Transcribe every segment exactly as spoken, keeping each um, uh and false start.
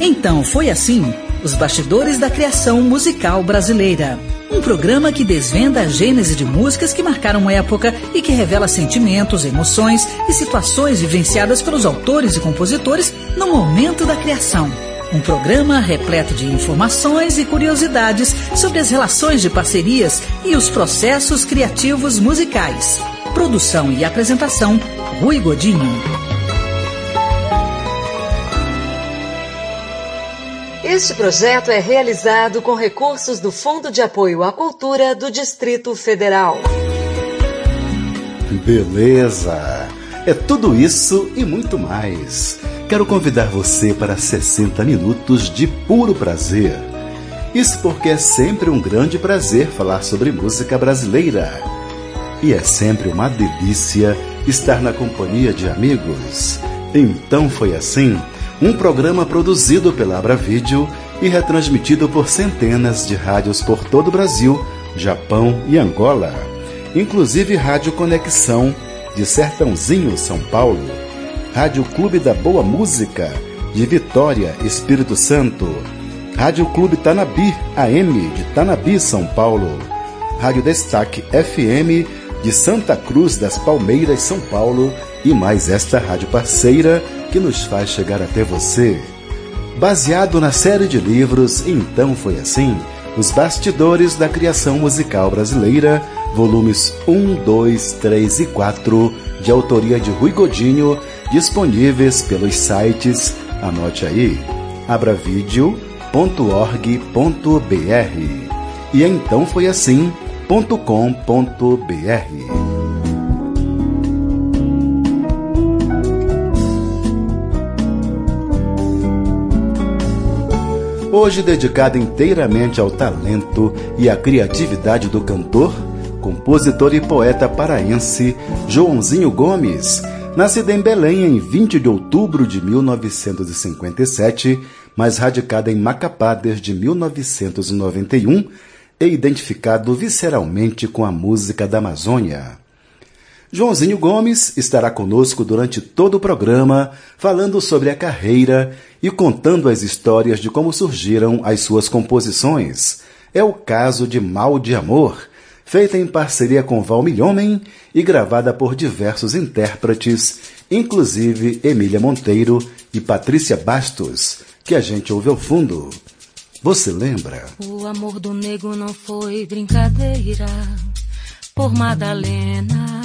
Então foi assim, os bastidores da criação musical brasileira. Um programa que desvenda a gênese de músicas que marcaram época e que revela sentimentos, emoções e situações vivenciadas pelos autores e compositores no momento da criação. Um programa repleto de informações e curiosidades sobre as relações de parcerias e os processos criativos musicais. Produção e apresentação, Rui Godinho. Este projeto é realizado com recursos do Fundo de Apoio à Cultura do Distrito Federal. Beleza! É tudo isso e muito mais. Quero convidar você para sessenta minutos de puro prazer. Isso porque é sempre um grande prazer falar sobre música brasileira. E é sempre uma delícia estar na companhia de amigos. Então foi assim, um programa produzido pela Abra Vídeo e retransmitido por centenas de rádios por todo o Brasil, Japão e Angola. Inclusive Rádio Conexão, de Sertãozinho, São Paulo. Rádio Clube da Boa Música, de Vitória, Espírito Santo. Rádio Clube Tanabi, A M, de Tanabi, São Paulo. Rádio Destaque F M, de Santa Cruz das Palmeiras, São Paulo. E mais esta rádio parceira que nos faz chegar até você. Baseado na série de livros Então Foi Assim, Os Bastidores da Criação Musical Brasileira, volumes um, dois, três e quatro, de autoria de Rui Godinho, disponíveis pelos sites, anote aí, abravideo ponto org ponto br e então foi assim ponto com ponto br. Hoje dedicado inteiramente ao talento e à criatividade do cantor, compositor e poeta paraense Joãozinho Gomes, nascido em Belém em vinte de outubro de mil novecentos e cinquenta e sete, mas radicado em Macapá desde mil novecentos e noventa e um e identificado visceralmente com a música da Amazônia. Joãozinho Gomes estará conosco durante todo o programa, falando sobre a carreira e contando as histórias de como surgiram as suas composições. É o caso de Mal de Amor, feita em parceria com Val Milhomem e gravada por diversos intérpretes, inclusive Emília Monteiro e Patrícia Bastos, que a gente ouve ao fundo. Você lembra? O amor do nego não foi brincadeira, por Madalena,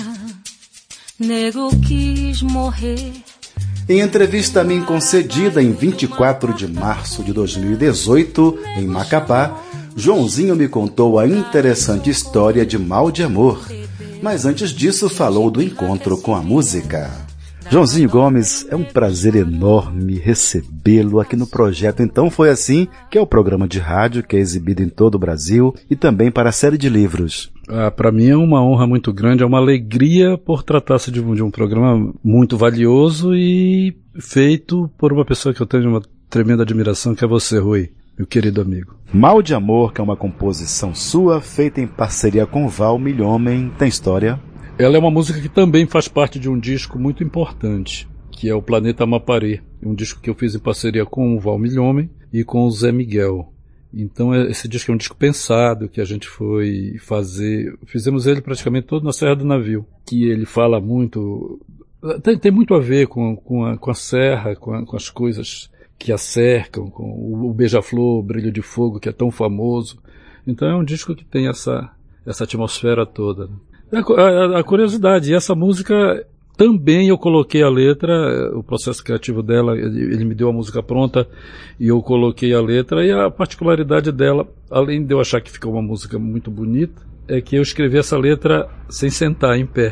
nego quis morrer. Em entrevista a mim concedida em vinte e quatro de março de dois mil e dezoito, em Macapá, Joãozinho me contou a interessante história de Mal de Amor, mas antes disso falou do encontro com a música. Joãozinho Gomes, é um prazer enorme recebê-lo aqui no projeto Então Foi Assim, que é o programa de rádio que é exibido em todo o Brasil e também para a série de livros. Ah, para mim é uma honra muito grande, é uma alegria por tratar-se de um, de um programa muito valioso e feito por uma pessoa que eu tenho uma tremenda admiração, que é você, Rui, meu querido amigo. Mal de Amor, que é uma composição sua, feita em parceria com Val Milhomem, tem história? Ela é uma música que também faz parte de um disco muito importante, que é o Planeta Amapari, um disco que eu fiz em parceria com o Val Milhomem e com o Zé Miguel. Então esse disco é um disco pensado, que a gente foi fazer, fizemos ele praticamente todo na Serra do Navio, que ele fala muito, tem, tem muito a ver com, com, a, com a serra, com, a, com as coisas que a cercam, com o, o Beija-Flor, o Brilho de Fogo, que é tão famoso. Então é um disco que tem essa, essa atmosfera toda. A, a, a curiosidade, e essa música também eu coloquei a letra, o processo criativo dela, ele, ele me deu a música pronta e eu coloquei a letra, e a particularidade dela, além de eu achar que ficou uma música muito bonita, é que eu escrevi essa letra sem sentar, em pé.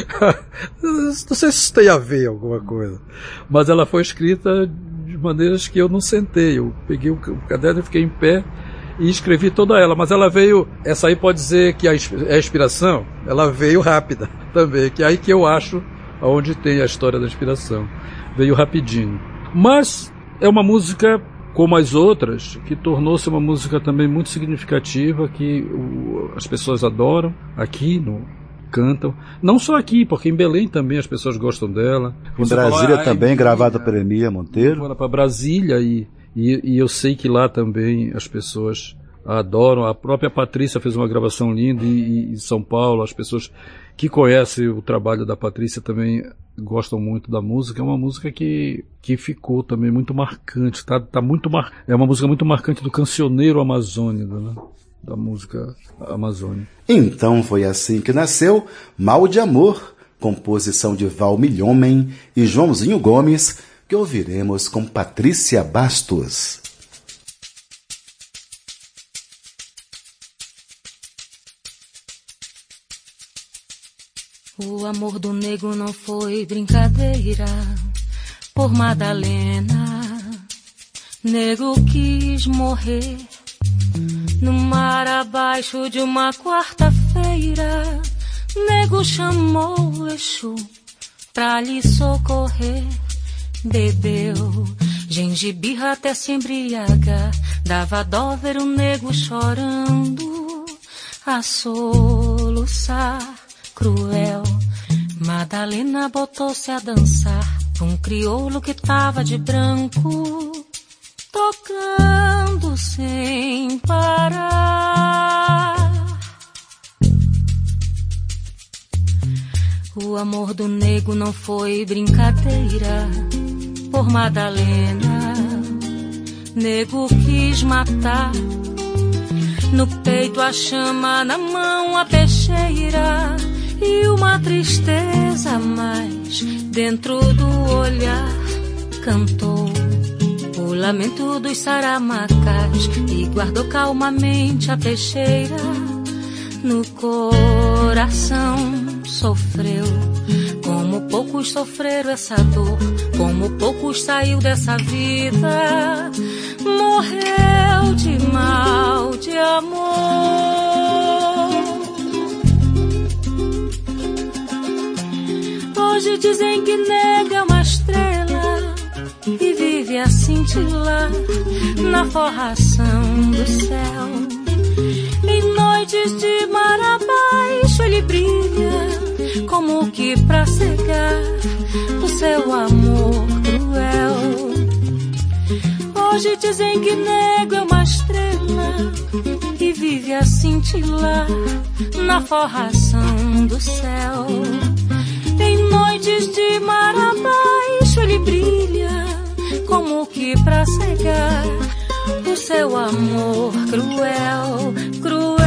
Não sei se isso tem a ver alguma coisa, mas ela foi escrita de maneiras que eu não sentei, eu peguei o, o caderno e fiquei em pé e escrevi toda ela, mas ela veio, essa aí pode dizer que é a inspiração, ela veio rápida também, que é aí que eu acho onde tem a história da inspiração, veio rapidinho. Mas é uma música, como as outras, que tornou-se uma música também muito significativa, que o, as pessoas adoram, aqui no, cantam, não só aqui, porque em Belém também as pessoas gostam dela. Em Brasília fala, também, gravada pela Emília Monteiro. Fora para Brasília e, E, e eu sei que lá também as pessoas adoram. A própria Patrícia fez uma gravação linda, e, e em São Paulo as pessoas que conhecem o trabalho da Patrícia também gostam muito da música. É uma música que, que ficou também muito marcante, tá, tá muito mar... é uma música muito marcante do cancioneiro amazônico, né? Da música amazônica. Então foi assim que nasceu Mal de Amor, composição de Val Milhomem e Joãozinho Gomes, que ouviremos com Patrícia Bastos. O amor do nego não foi brincadeira, por Madalena. Nego quis morrer no mar abaixo de uma quarta-feira. Nego chamou o Exu pra lhe socorrer. Bebeu gengibirra até se embriagar. Dava dó ver o nego chorando, a soluçar cruel. Madalena botou-se a dançar um crioulo que tava de branco, tocando sem parar. O amor do nego não foi brincadeira, por Madalena. Nego quis matar, no peito a chama, na mão a peixeira, e uma tristeza a mais dentro do olhar cantou o lamento dos saramacás e guardou calmamente a peixeira. No coração sofreu, como poucos sofreram essa dor, como poucos saiu dessa vida, morreu de mal de amor. Hoje dizem que nega é uma estrela e vive a cintilar na forração do céu. Em noites de mar abaixo ele brilha, como que pra cegar o seu amor cruel. Hoje dizem que nego é uma estrela e vive a cintilar na forração do céu. Em noites de mar abaixo ele brilha, como que pra cegar o seu amor cruel, cruel.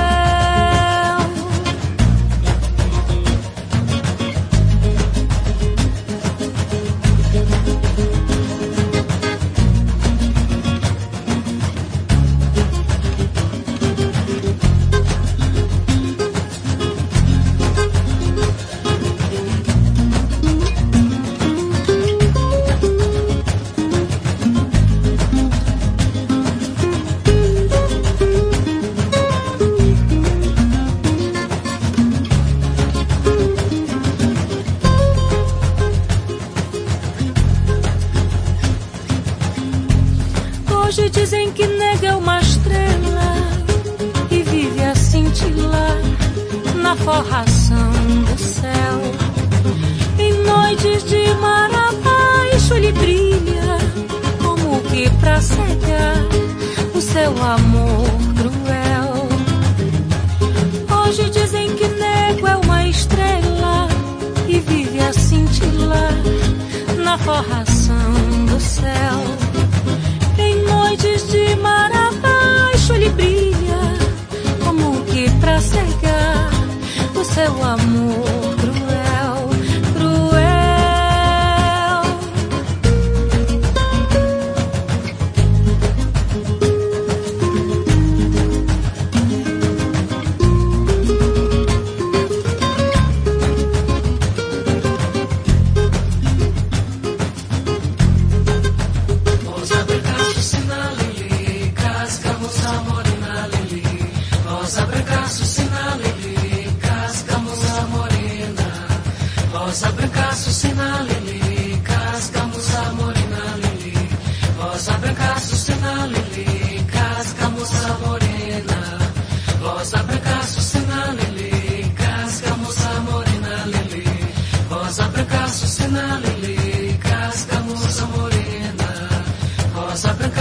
Hoje dizem que nega é uma estrela e vive a cintilar na forração do céu. Em noites de mar abaixo ele brilha, como que pra cegar o seu amor cruel. Hoje dizem que nego é uma estrela e vive a cintilar na forração do céu. Em noites de mar abaixo ele brilha, como que pra cegar o seu amor cruel, cruel. Rosa branca, Açucena, Lili, cascamuça morena, Lili. Rosa branca, Açucena, Lili, cascamuça morena. Rosa branca, Açucena, Lili, cascamuça morena, Lili. Rosa branca, Açucena, Lili, cascamuça morena. Rosa branca.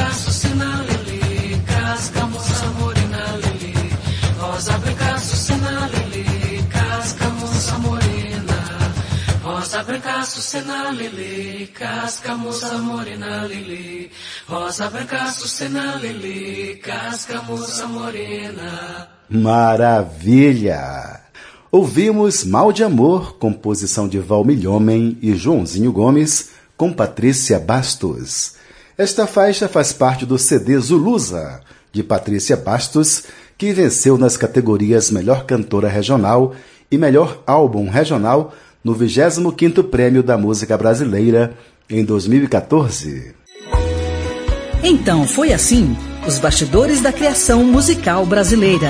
sustena lili, casca moça morena lili, rosa branca sustena lili, casca moça morena. Maravilha! Ouvimos Mal de Amor, composição de Val Milhomem e Joãozinho Gomes, com Patrícia Bastos. Esta faixa faz parte do C D Zulusa, de Patrícia Bastos, que venceu nas categorias Melhor Cantora Regional e Melhor Álbum Regional no vigésimo quinto Prêmio da Música Brasileira em dois mil e quatorze. Então foi assim, os bastidores da criação musical brasileira.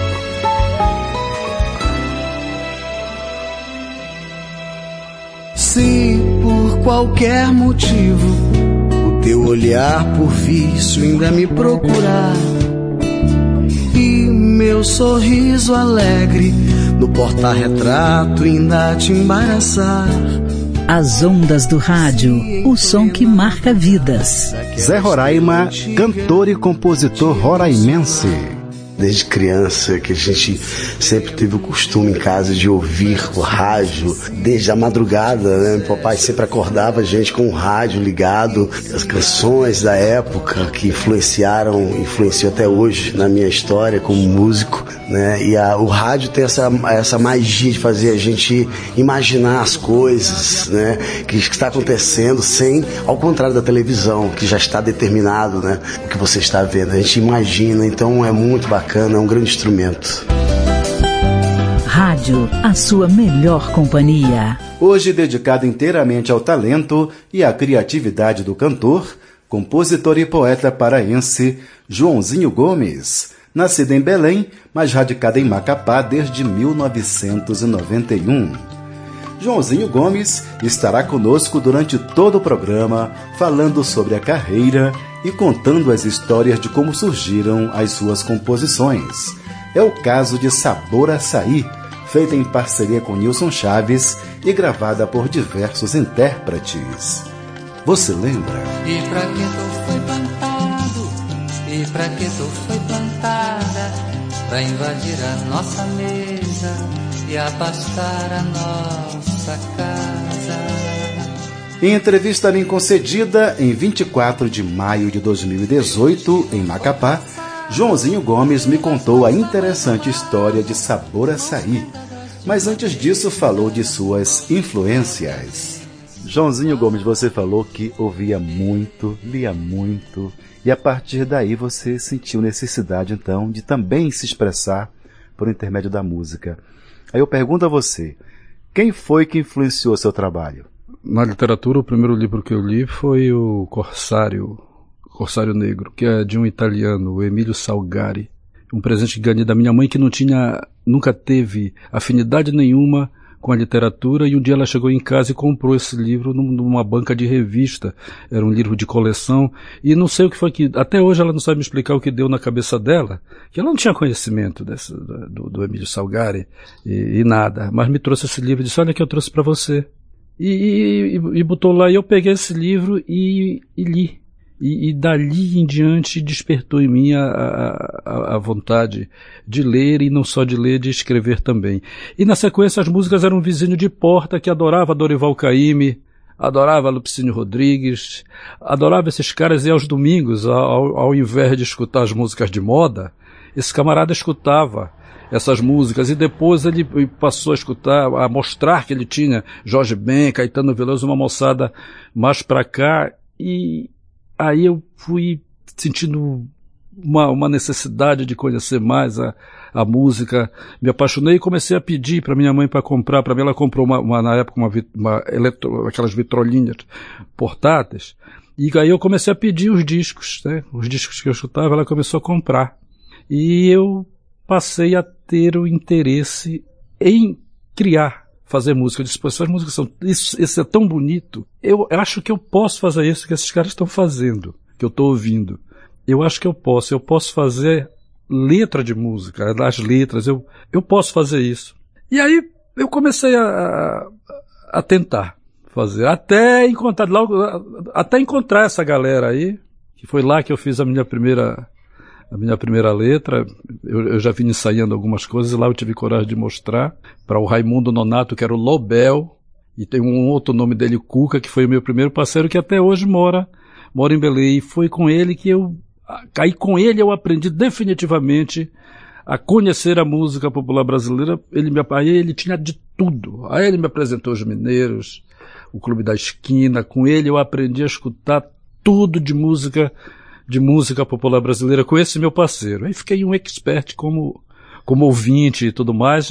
Se por qualquer motivo o teu olhar por vício ainda me procurar e meu sorriso alegre no porta-retrato ainda te embaraçar. As ondas do rádio, o som que marca vidas. Zé Roraima, cantor e compositor roraimense. Desde criança que a gente sempre teve o costume em casa de ouvir o rádio, desde a madrugada, né? Meu papai sempre acordava a gente com o rádio ligado, as canções da época que influenciaram, influenciam até hoje na minha história como músico, né? E a, o rádio tem essa, essa magia de fazer a gente imaginar as coisas, né? Que, que está acontecendo sem, ao contrário da televisão, que já está determinado, né? O que você está vendo, a gente imagina, então é muito bacana. É um grande instrumento. Rádio, a sua melhor companhia. Hoje dedicado inteiramente ao talento e à criatividade do cantor, compositor e poeta paraense Joãozinho Gomes, nascido em Belém, mas radicado em Macapá desde mil novecentos e noventa e um. Joãozinho Gomes estará conosco durante todo o programa, falando sobre a carreira e contando as histórias de como surgiram as suas composições. É o caso de Sabor Açaí, feita em parceria com Nilson Chaves e gravada por diversos intérpretes. Você lembra? E pra que tu foi plantado? E pra que tu foi plantada? Pra invadir a nossa mesa e abastar a nossa casa. Em entrevista a mim concedida em vinte e quatro de maio de dois mil e dezoito, em Macapá, Joãozinho Gomes me contou a interessante história de Sabor Açaí. Mas antes disso falou de suas influências. Joãozinho Gomes, você falou que ouvia muito, lia muito, e a partir daí você sentiu necessidade então de também se expressar por intermédio da música. Aí eu pergunto a você, quem foi que influenciou seu trabalho? Na literatura, o primeiro livro que eu li foi o Corsário, Corsário Negro, que é de um italiano, o Emílio Salgari. Um presente que ganhei da minha mãe, que não tinha, nunca teve afinidade nenhuma com a literatura, e um dia ela chegou em casa e comprou esse livro numa banca de revista. Era um livro de coleção, e não sei o que foi que, até hoje ela não sabe me explicar o que deu na cabeça dela, que ela não tinha conhecimento desse, do, do Emílio Salgari e, e nada, mas me trouxe esse livro e disse, olha que eu trouxe para você. E, e, e botou lá, e eu peguei esse livro e, e li. E, e dali em diante despertou em mim a, a, a vontade de ler, e não só de ler, de escrever também. E na sequência as músicas eram um vizinho de porta que adorava Dorival Caymmi, adorava Lupicínio Rodrigues, adorava esses caras, e aos domingos, ao, ao invés de escutar as músicas de moda, esse camarada escutava essas músicas, e depois ele passou a escutar, a mostrar que ele tinha Jorge Ben, Caetano Veloso, uma moçada mais pra cá, e aí eu fui sentindo uma, uma necessidade de conhecer mais a, a música, me apaixonei e comecei a pedir para minha mãe para comprar. Para mim ela comprou uma, uma, na época uma, uma eletro, aquelas vitrolinhas portáteis, e aí eu comecei a pedir os discos, né? Os discos que eu escutava, ela começou a comprar, e eu passei a ter o interesse em criar, fazer música. Eu disse, pô, essas músicas são, isso, isso é tão bonito, eu, eu acho que eu posso fazer isso que esses caras estão fazendo, que eu estou ouvindo. Eu acho que eu posso, eu posso fazer letra de música, as letras, eu, eu posso fazer isso. E aí eu comecei a, a tentar fazer, até encontrar, logo, até encontrar essa galera aí, que foi lá que eu fiz a minha primeira... A minha primeira letra, eu, eu já vim ensaiando algumas coisas, e lá eu tive coragem de mostrar para o Raimundo Nonato, que era o Lobel, E tem um outro nome dele, Cuca, que foi o meu primeiro parceiro, que até hoje mora, mora em Belém. E foi com ele que eu, aí com ele eu aprendi definitivamente a conhecer a música popular brasileira. Ele me, aí ele tinha de tudo. Aí ele me apresentou os Mineiros, o Clube da Esquina. Com ele eu aprendi a escutar tudo de música, de música popular brasileira, com esse meu parceiro. Aí fiquei um expert como, como ouvinte e tudo mais,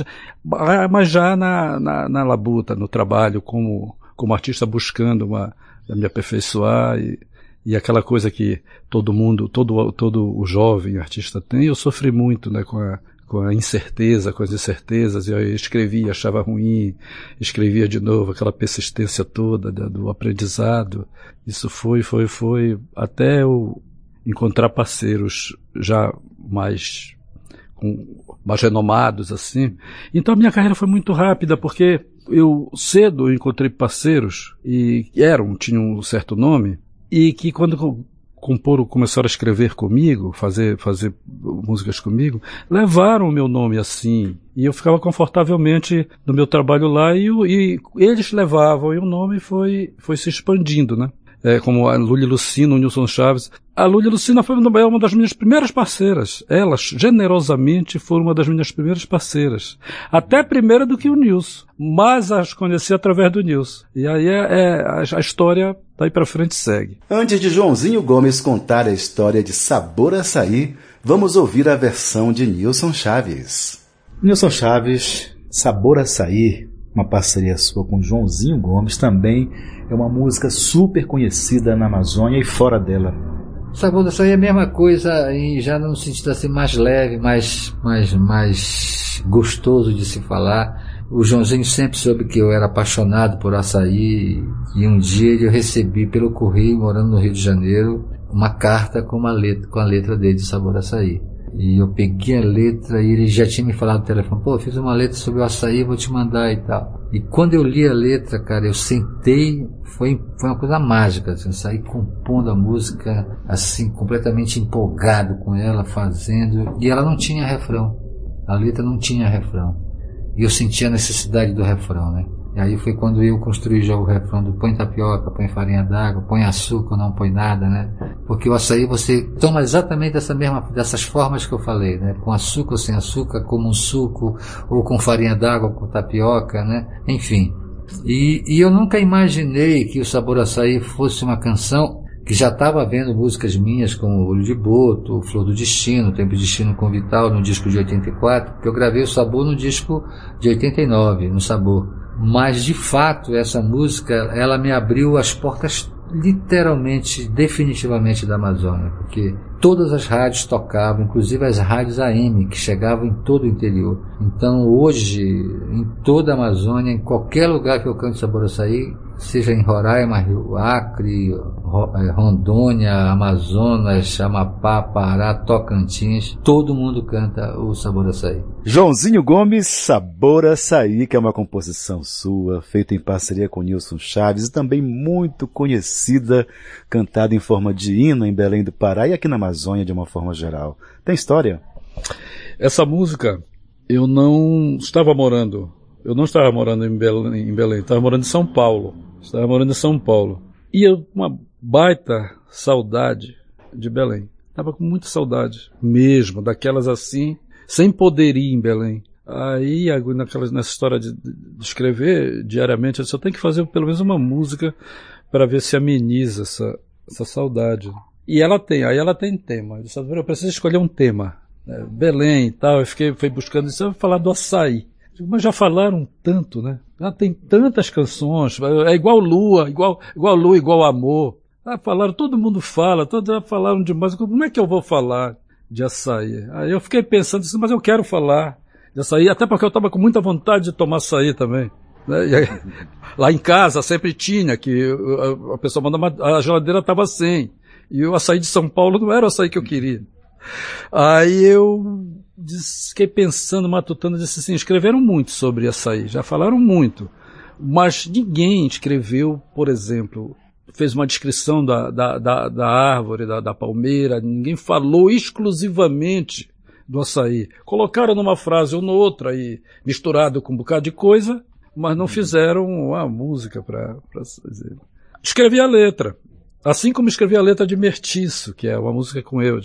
mas já na, na, na labuta, no trabalho, como, como artista, buscando uma, me aperfeiçoar e, e aquela coisa que todo mundo, todo, todo o jovem artista tem. Eu sofri muito, né, com a, com a incerteza, com as incertezas. Eu escrevia, achava ruim, escrevia de novo, aquela persistência toda do, do aprendizado. Isso foi, foi, foi, até eu encontrar parceiros já mais, com, mais renomados, assim. Então a minha carreira foi muito rápida, porque eu cedo encontrei parceiros, e eram, tinham um certo nome, e que quando comporam, começaram a escrever comigo, fazer, fazer músicas comigo, levaram o meu nome assim, e eu ficava confortavelmente no meu trabalho lá, e, e eles levavam, e o nome foi, foi se expandindo, né? É, como a Lúlia Lucina, o Nilson Chaves. A Lúlia Lucina foi uma das minhas primeiras parceiras. Elas, generosamente, foram uma das minhas primeiras parceiras. Até primeira do que o Nilson. Mas as conheci através do Nilson. E aí é, é, a, a história daí pra frente segue. Antes de Joãozinho Gomes contar a história de Sabor Açaí, vamos ouvir a versão de Nilson Chaves. Nilson Chaves, Sabor Açaí, uma parceria sua com Joãozinho Gomes, também é uma música super conhecida na Amazônia e fora dela. Sabor Açaí é a mesma coisa, e já no sentido assim mais leve, mais, mais, mais gostoso de se falar. O Joãozinho sempre soube que eu era apaixonado por açaí, e um dia eu recebi pelo correio, morando no Rio de Janeiro, uma carta com, uma letra, com a letra dele de Sabor Açaí. E eu peguei a letra e ele já tinha me falado no telefone, pô, eu fiz uma letra sobre o açaí, vou te mandar e tal. E quando eu li a letra, cara, eu sentei, foi, foi uma coisa mágica, assim, eu saí compondo a música, assim, completamente empolgado com ela, fazendo, e ela não tinha refrão. A letra não tinha refrão. E eu senti a necessidade do refrão, né? E aí foi quando eu construí já o refrão do põe tapioca, põe farinha d'água, põe açúcar, não põe nada, né? Porque o açaí você toma exatamente dessa mesma, dessas formas que eu falei, né? Com açúcar ou sem açúcar, como um suco, ou com farinha d'água, com tapioca, né? Enfim. E, e eu nunca imaginei que o Sabor Açaí fosse uma canção que já estava vendo músicas minhas como Olho de Boto, Flor do Destino, Tempo de Destino com Vital, no disco de oitenta e quatro, porque eu gravei o Sabor no disco de oitenta e nove, no Sabor. Mas, de fato, essa música, ela me abriu as portas literalmente, definitivamente da Amazônia, porque todas as rádios tocavam, inclusive as rádios A M, que chegavam em todo o interior. Então, hoje, em toda a Amazônia, em qualquer lugar que eu cante Sabor Açaí, seja em Roraima, Rio Acre, Rondônia, Amazonas, Amapá, Pará, Tocantins, todo mundo canta o Sabor Açaí. Joãozinho Gomes, Sabor Açaí, que é uma composição sua, feita em parceria com Nilson Chaves, e também muito conhecida, cantada em forma de hino em Belém do Pará e aqui na Amazônia de uma forma geral. Tem história? Essa música, eu não estava morando, eu não estava morando em Belém, em Belém, estava morando em São Paulo. Estava morando em São Paulo. E eu, uma baita saudade de Belém. Estava com muita saudade mesmo, daquelas assim, sem poder ir em Belém. Aí, naquelas, nessa história de, de escrever diariamente, eu só tenho que fazer pelo menos uma música para ver se ameniza essa, essa saudade. E ela tem, aí ela tem tema. Eu disse, eu preciso escolher um tema. Né? Belém e tal, eu fiquei, fui buscando isso, eu vou falar do açaí. Mas já falaram tanto, né? Já tem tantas canções, é igual Lua, igual, igual Lua, igual Amor. Ah, falaram, todo mundo fala, todos já falaram demais. Como é que eu vou falar de açaí? Aí eu fiquei pensando assim, mas eu quero falar de açaí, até porque eu estava com muita vontade de tomar açaí também. Né? E aí, lá em casa sempre tinha, que a pessoa mandava, a geladeira estava sem. E o açaí de São Paulo não era o açaí que eu queria. Aí eu fiquei pensando, matutando, disse assim, escreveram muito sobre açaí, já falaram muito, mas ninguém escreveu, por exemplo, fez uma descrição da, da, da, da árvore, da, da palmeira, ninguém falou exclusivamente do açaí. Colocaram numa frase ou noutra, aí, misturado com um bocado de coisa, mas não fizeram a música para fazer. Escrevi a letra, assim como escrevi a letra de Mertiço, que é uma música com eu,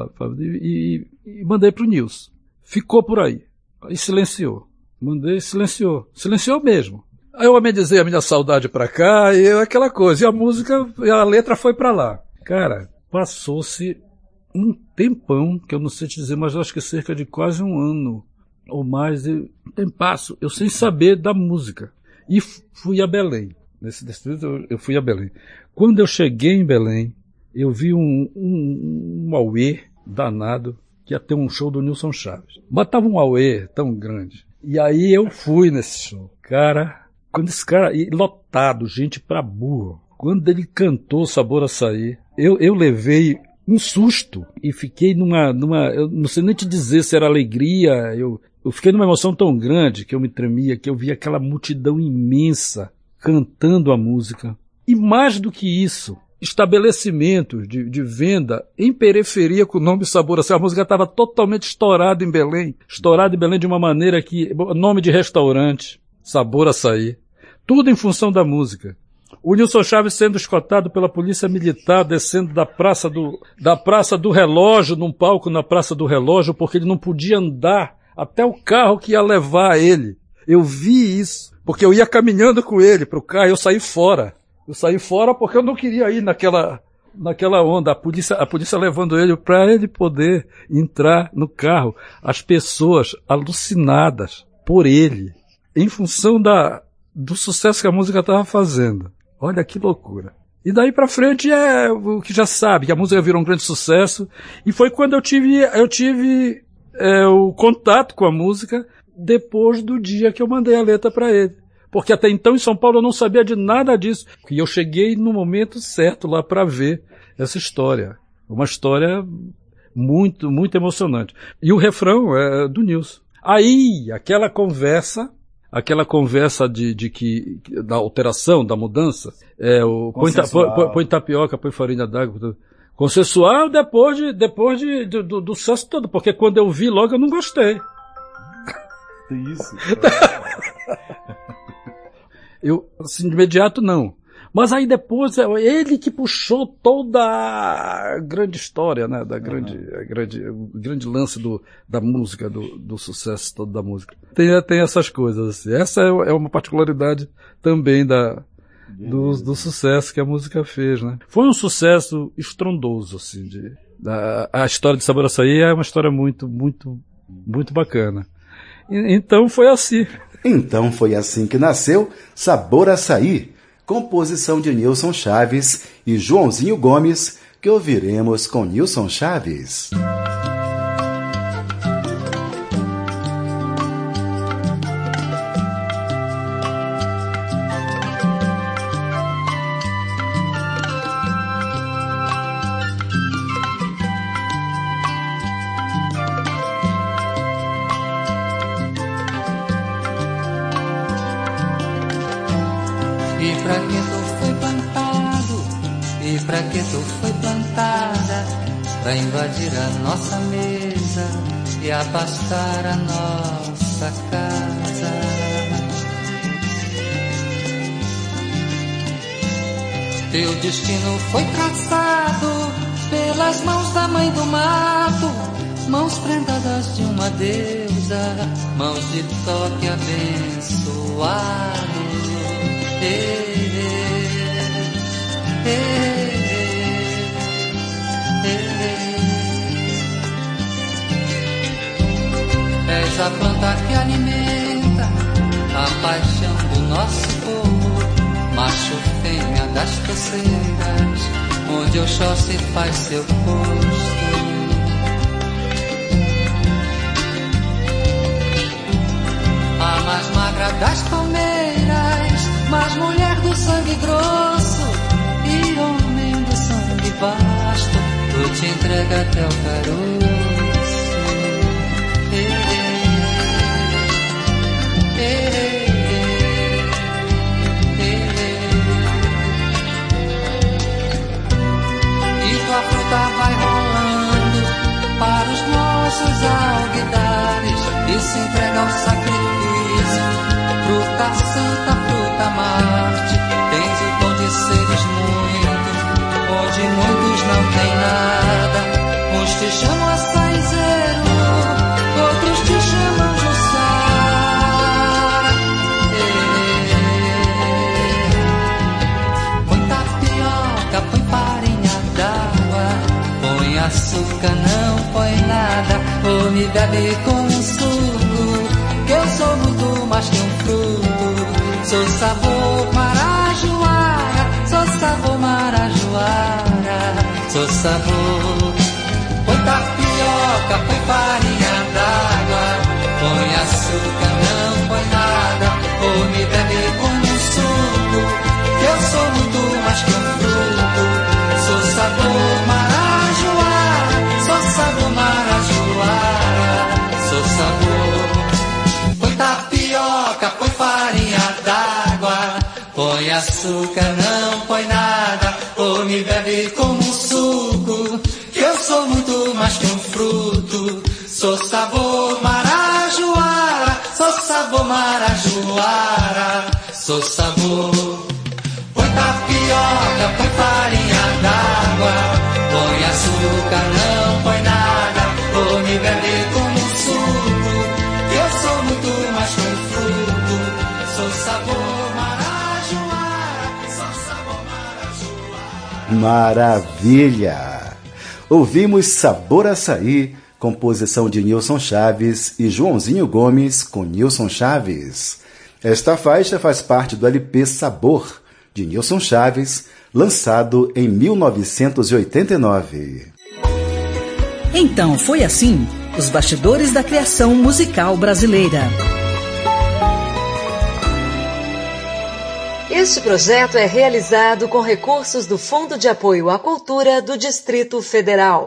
e, e, e mandei para o Nilson. Ficou por aí, e silenciou. Mandei, silenciou, silenciou mesmo. Aí eu amenizei a minha saudade para cá, e aquela coisa, e a música, e a letra foi para lá. Cara, passou-se um tempão, que eu não sei te dizer, mas eu acho que cerca de quase um ano ou mais, e tempasso, eu sem saber da música. E fui a Belém. Nesse distrito eu, eu fui a Belém. Quando eu cheguei em Belém, eu vi um, um, um auê danado, que ia ter um show do Nilson Chaves. Mas tava um auê tão grande. E aí eu fui nesse show. Cara, quando esse cara, e lotado, gente pra burro. Quando ele cantou Sabor Açaí, eu, eu levei um susto e fiquei numa, numa, eu não sei nem te dizer se era alegria, eu, eu fiquei numa emoção tão grande que eu me tremia, que eu via aquela multidão imensa cantando a música. E mais do que isso, estabelecimentos de, de venda em periferia com o nome Sabor Açaí. A música estava totalmente estourada em Belém, estourada em Belém de uma maneira que, nome de restaurante, Sabor Açaí, tudo em função da música. O Nilson Chaves sendo escoltado pela polícia militar, descendo da praça do, da praça do Relógio, num palco na Praça do Relógio, porque ele não podia andar até o carro que ia levar ele. Eu vi isso, porque eu ia caminhando com ele para o carro e eu saí fora. Eu saí fora porque eu não queria ir naquela, naquela onda, a polícia, a polícia levando ele para ele poder entrar no carro. As pessoas alucinadas por ele, em função da, do sucesso que a música estava fazendo. Olha que loucura. E daí pra frente é o que já sabe, que a música virou um grande sucesso. E foi quando eu tive, eu tive é, o contato com a música depois do dia que eu mandei a letra para ele. Porque até então em São Paulo eu não sabia de nada disso. E eu cheguei no momento certo lá para ver essa história. Uma história muito, muito emocionante. E o refrão é do Nilson. Aí, aquela conversa... Aquela conversa de, de que, da alteração, da mudança, é o põe, põe, põe tapioca, põe farinha d'água, consensual depois de, depois de, do, do, do sucesso todo, porque quando eu vi logo eu não gostei. Isso. Eu, assim, de imediato não. Mas aí depois, é ele que puxou toda a grande história, né, da grande, uhum. a grande, o grande lance do, da música, do, do sucesso todo da música. Tem, tem essas coisas, assim. Essa é, é uma particularidade também da, do, do sucesso que a música fez, né. Foi um sucesso estrondoso, assim, de, da, a história de Sabor Açaí é uma história muito, muito, muito bacana. E, então foi assim. Então foi assim que nasceu Sabor Açaí, composição de Nilson Chaves e Joãozinho Gomes, que ouviremos com Nilson Chaves. Pra invadir a nossa mesa e abastar a nossa casa. Teu destino foi traçado pelas mãos da mãe do mato, mãos prendadas de uma deusa, mãos de toque abençoado. Ei, ei, ei. És a planta que alimenta a paixão do nosso povo, macho fêmea das coceiras, onde Oxóssi faz seu posto. A mais magra das palmeiras, mais mulher do sangue grosso e homem do sangue vasto, tu te entrega até o caroço. A fruta vai rolando para os nossos alguidares e se entrega ao sacrifício pro cação. amar-te. Tens o dom de seres muitos, onde muitos não têm nada. Uns te chamam açaizeiro, outros te chamam Jussara. Põe tapioca, põe farinha d'água, põe açúcar, não põe nada. Ou me bebe com um suco, que eu sou muito mais que um fruto. Sou sabor marajoara, sou sabor marajoara, sou sabor. Põe tapioca, põe farinha d'água, põe açúcar, não põe nada. Ou me bebe com um suco, que eu sou muito mais que um fruto. Sou sabor marajoara, sou sabor marajoara, sou sabor. Põe tapioca, põe farinha d'água, põe açúcar, não põe nada. Ou me bebe como um suco, que eu sou muito mais que um fruto. Sou sabor marajoara, sou sabor marajoara, sou sabor. Põe tapioca, põe farinha d'água, põe açúcar, não põe nada. Ou me bebe como um suco, que eu sou muito mais que um fruto. Sou sabor marajoara, sou sabor marajoara. Maravilha! Ouvimos Sabor Açaí, composição de Nilson Chaves e Joãozinho Gomes com Nilson Chaves. Esta faixa faz parte do L P Sabor, de Nilson Chaves, lançado em mil novecentos e oitenta e nove. Então foi assim, os bastidores da criação musical brasileira. Este projeto é realizado com recursos do Fundo de Apoio à Cultura do Distrito Federal.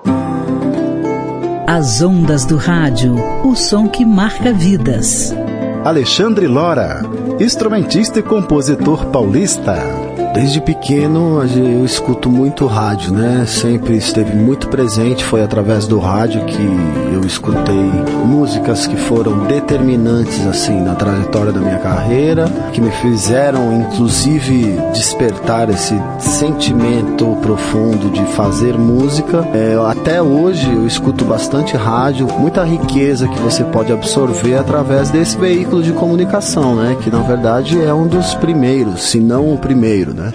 As ondas do rádio, o som que marca vidas. Alexandre Lora, instrumentista e compositor paulista. Desde pequeno eu escuto muito rádio, né? Sempre esteve muito presente, foi através do rádio que eu escutei músicas que foram determinantes assim na trajetória da minha carreira, que me fizeram inclusive despertar esse sentimento profundo de fazer música. É, até hoje eu escuto bastante rádio, muita riqueza que você pode absorver através desse veículo de comunicação, né? Que na verdade é um dos primeiros, se não o primeiro, né?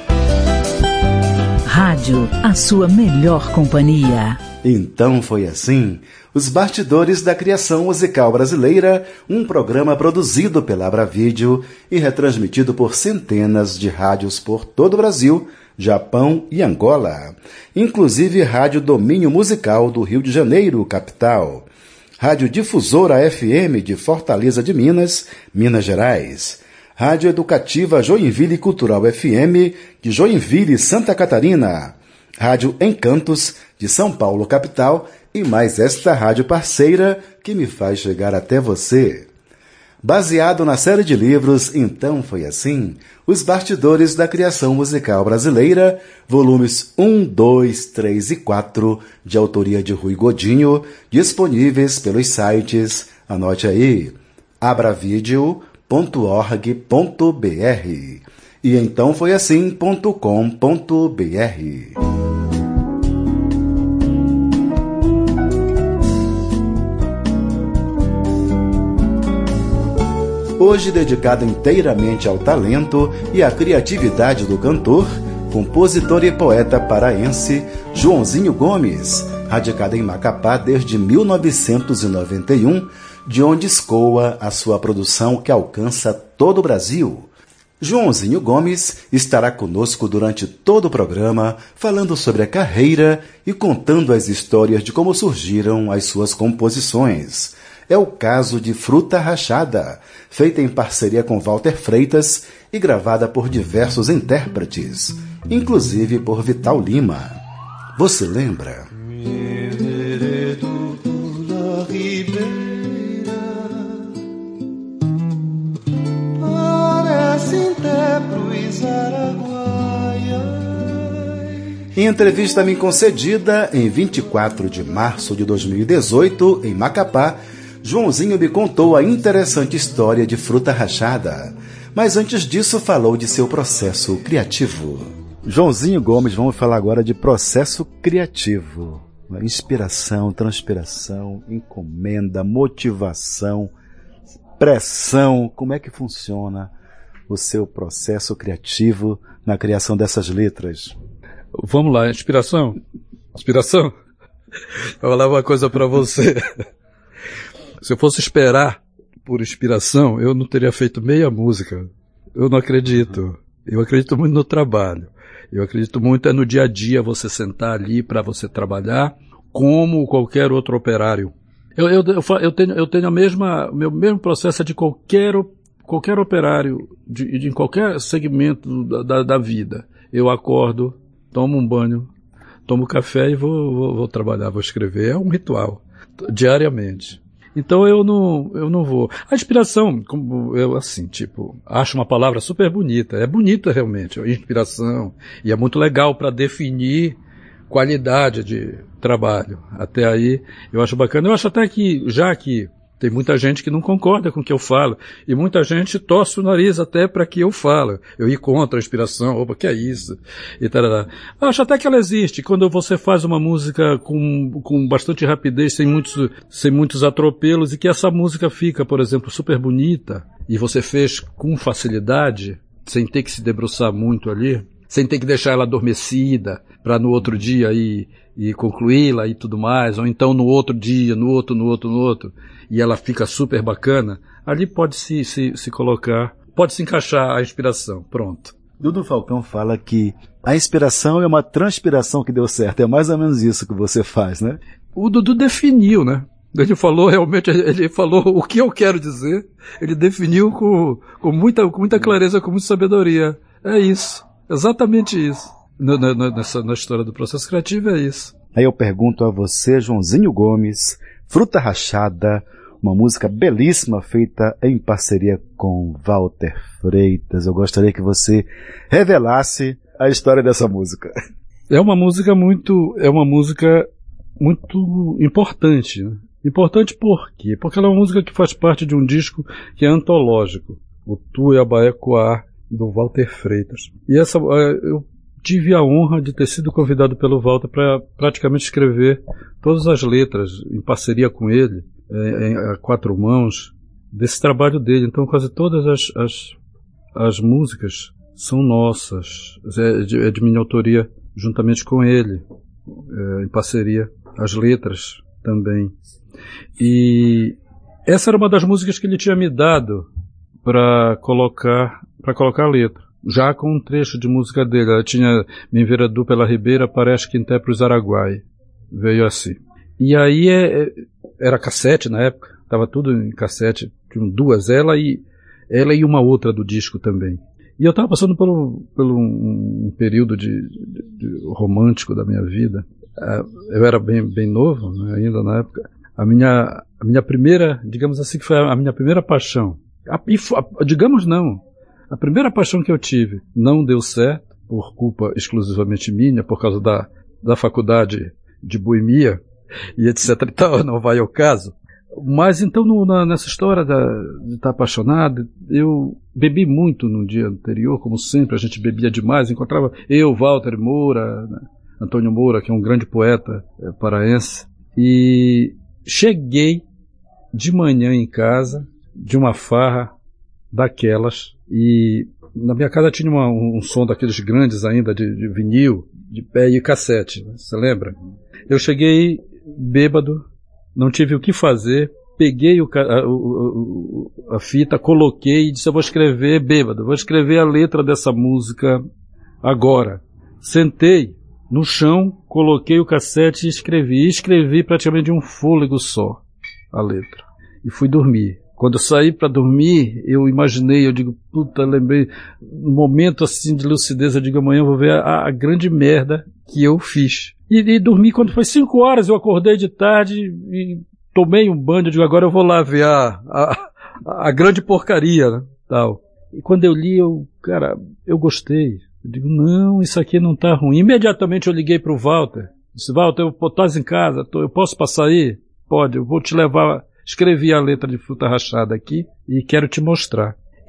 Rádio, a sua melhor companhia. Então foi assim, os bastidores da criação musical brasileira, um programa produzido pela Abravídeo e retransmitido por centenas de rádios por todo o Brasil, Japão e Angola, inclusive Rádio Domínio Musical do Rio de Janeiro, capital, Rádio Difusora F M de Fortaleza de Minas, Minas Gerais, Rádio Educativa Joinville Cultural F M de Joinville, Santa Catarina, Rádio Encantos de São Paulo, capital, e mais esta rádio parceira que me faz chegar até você. Baseado na série de livros Então Foi Assim, Os Bastidores da Criação Musical Brasileira, volumes um, dois, três e quatro, de autoria de Rui Godinho, disponíveis pelos sites, anote aí, abravideo ponto org ponto br e então foi assim ponto com ponto br. Hoje dedicado inteiramente ao talento e à criatividade do cantor, compositor e poeta paraense Joãozinho Gomes, radicado em Macapá desde mil novecentos e noventa e um, de onde escoa a sua produção que alcança todo o Brasil. Joãozinho Gomes estará conosco durante todo o programa, falando sobre a carreira e contando as histórias de como surgiram as suas composições. É o caso de Fruta Rachada, feita em parceria com Walter Freitas e gravada por diversos intérpretes, inclusive por Vital Lima. Você lembra? Em entrevista me concedida em vinte e quatro de março de dois mil e dezoito, em Macapá, Joãozinho me contou a interessante história de Fruta Rachada, Mas antes disso falou de seu processo criativo. Joãozinho Gomes, vamos falar agora de processo criativo. Inspiração, transpiração, encomenda, motivação, pressão. Como é que funciona o seu processo criativo na criação dessas letras? Vamos lá, inspiração? Inspiração? Eu vou falar uma coisa para você. Se eu fosse esperar por inspiração, eu não teria feito meia música. Eu não acredito. Eu acredito muito no trabalho. Eu acredito muito é no dia a dia você sentar ali para você trabalhar como qualquer outro operário. Eu, eu, eu, eu tenho, eu tenho a mesma, o meu mesmo processo de qualquer, qualquer operário, de, de qualquer segmento da, da, da vida. Eu acordo, tomo um banho, tomo café e vou, vou, vou trabalhar, vou escrever. É um ritual, diariamente. Então eu não, eu não vou. A inspiração, como eu assim, tipo, acho uma palavra super bonita. É bonita realmente, a inspiração. E é muito legal para definir qualidade de trabalho. Até aí eu acho bacana. Eu acho até que, já que tem muita gente que não concorda com o que eu falo, e muita gente torce o nariz até para que eu falo. Eu ir contra a inspiração, opa, que é isso? E tarará. Eu acho até que ela existe. Quando você faz uma música com, com bastante rapidez, sem muitos, sem muitos atropelos, e que essa música fica, por exemplo, super bonita, e você fez com facilidade, sem ter que se debruçar muito ali, sem ter que deixar ela adormecida, para no outro dia ir, ir concluí-la e tudo mais, ou então no outro dia, no outro, no outro, no outro, e ela fica super bacana, ali pode se, se, se colocar, pode se encaixar a inspiração, pronto. Dudu Falcão fala que a inspiração é uma transpiração que deu certo, é mais ou menos isso que você faz, né? O Dudu definiu, né? Ele falou realmente, ele falou o que eu quero dizer, ele definiu com, com, muita, com muita clareza, com muita sabedoria. É isso, exatamente isso. No, no, nessa, na história do processo criativo é isso. Aí eu pergunto a você, Joãozinho Gomes, Fruta Rachada, uma música belíssima feita em parceria com Walter Freitas. Eu gostaria que você revelasse a história dessa música. É uma música muito, é uma música muito importante, né? Importante por quê? Porque ela é uma música que faz parte de um disco que é antológico, o Tuiabaé Coar, do Walter Freitas. E essa, eu tive a honra de ter sido convidado pelo Walter para praticamente escrever todas as letras em parceria com ele, é, a quatro mãos, desse trabalho dele. Então quase todas as, as, as músicas são nossas, é de, é de minha autoria juntamente com ele, é, em parceria, as letras também. E essa era uma das músicas que ele tinha me dado para colocar, para colocar a letra, já com um trecho de música dele. Ela tinha Me enveredou pela ribeira, parece que até para os Araguai. Veio assim. E aí é, era cassete na época, estava tudo em cassete, tinham duas, ela e, ela e uma outra do disco também. E eu estava passando por, um, por um, um período de, de, de romântico da minha vida. Eu era bem, bem novo, né, ainda na época. A minha, a minha primeira, digamos assim, que foi a minha primeira paixão. A, a, digamos não. A primeira paixão que eu tive não deu certo, por culpa exclusivamente minha, por causa da, da faculdade de boemia, e etc e tal, não vai ao caso. Mas então, no, na, nessa história da, de estar apaixonado, eu bebi muito no dia anterior, como sempre, a gente bebia demais, encontrava eu, Walter Moura, né, Antônio Moura, que é um grande poeta é, paraense, e cheguei de manhã em casa, de uma farra daquelas, e na minha casa tinha uma, um som daqueles grandes ainda, de, de vinil, de pé e cassete, você lembra? Eu cheguei bêbado, não tive o que fazer, peguei o, a, a, a fita, coloquei e disse, eu vou escrever bêbado, vou escrever a letra dessa música agora. Sentei no chão, coloquei o cassete e escrevi. E escrevi praticamente de um fôlego só a letra. E fui dormir. Quando eu saí para dormir, eu imaginei, eu digo, puta, lembrei, no momento assim de lucidez, eu digo, amanhã eu vou ver a, a grande merda que eu fiz. E, e dormi, quando foi cinco horas, eu acordei de tarde e tomei um banho, eu digo, agora eu vou lá ver a, a, a grande porcaria, né, tal. E quando eu li, eu, cara, eu gostei. Eu digo, não, isso aqui não tá ruim. Imediatamente eu liguei pro Walter. Disse, Walter, eu tô em casa, tô, eu posso passar aí? Pode, eu vou te levar. Escrevi a letra de Fruta Rachada aqui e quero te mostrar.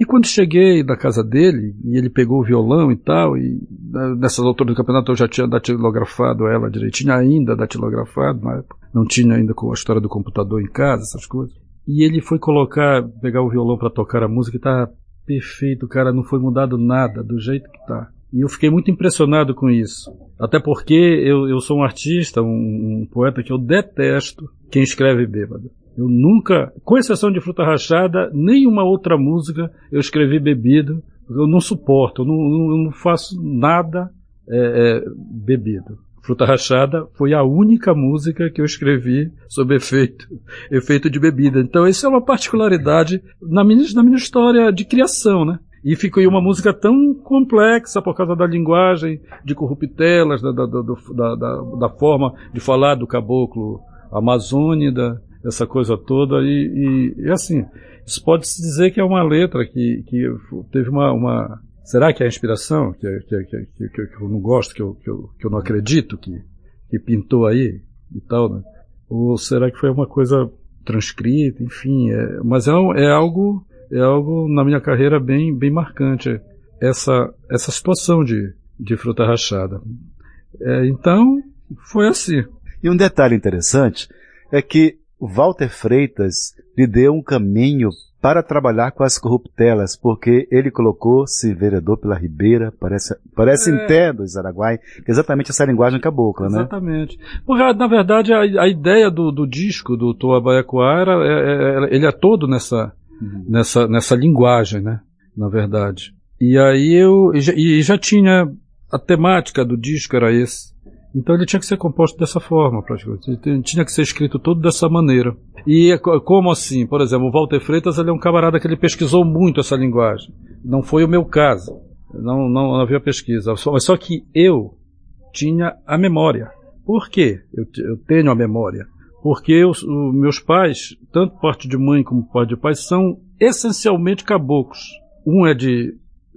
E quando cheguei na casa dele, e ele pegou o violão e tal, e nessas alturas do campeonato eu já tinha datilografado ela direitinho, ainda datilografado, na época. Não tinha ainda com a história do computador em casa, essas coisas. E ele foi colocar, pegar o violão para tocar a música e tá perfeito, cara, não foi mudado nada, do jeito que tá. E eu fiquei muito impressionado com isso. Até porque eu, eu sou um artista, um, um poeta que eu detesto quem escreve bêbado. Eu nunca, com exceção de Fruta Rachada, nenhuma outra música eu escrevi bebido. Eu não suporto, eu não, eu não faço nada é, é, bebido. Fruta Rachada foi a única música que eu escrevi sob efeito, efeito de bebida. Então isso é uma particularidade na minha, na minha história de criação, né? E ficou aí uma música tão complexa por causa da linguagem, de corruptelas, da, da, da, da, da forma de falar do caboclo amazônida, essa coisa toda. E, e, e assim, isso pode-se dizer que é uma letra que, que teve uma, uma... Será que é a inspiração, que, que, que, que, que eu não gosto, que eu, que eu, que eu não acredito, que, que pintou aí e tal, né? Ou será que foi uma coisa transcrita, enfim, é, mas é, é algo... É algo na minha carreira bem, bem marcante, essa, essa situação de, de Fruta Rachada. É, então, foi assim. E um detalhe interessante é que o Walter Freitas lhe deu um caminho para trabalhar com as corruptelas, porque ele colocou-se vereador pela Ribeira, parece, parece é. Entendo, Zaraguai, exatamente essa linguagem cabocla, né? Exatamente. Porque, na verdade, a, a ideia do, do disco do Toa Baiacuá, era, é, é, ele é todo nessa... Nessa, nessa linguagem, né? Na verdade. E aí eu, e já, e já tinha, a temática do disco era esse. Então ele tinha que ser composto dessa forma, praticamente. Ele tinha que ser escrito todo dessa maneira. E como assim? Por exemplo, o Walter Freitas, ele é um camarada que ele pesquisou muito essa linguagem. Não foi o meu caso. Não, não havia pesquisa. Só, só que eu tinha a memória. Por quê? Eu, eu tenho a memória. Porque os, os meus pais, tanto parte de mãe como parte de pai, são essencialmente caboclos. Um é de,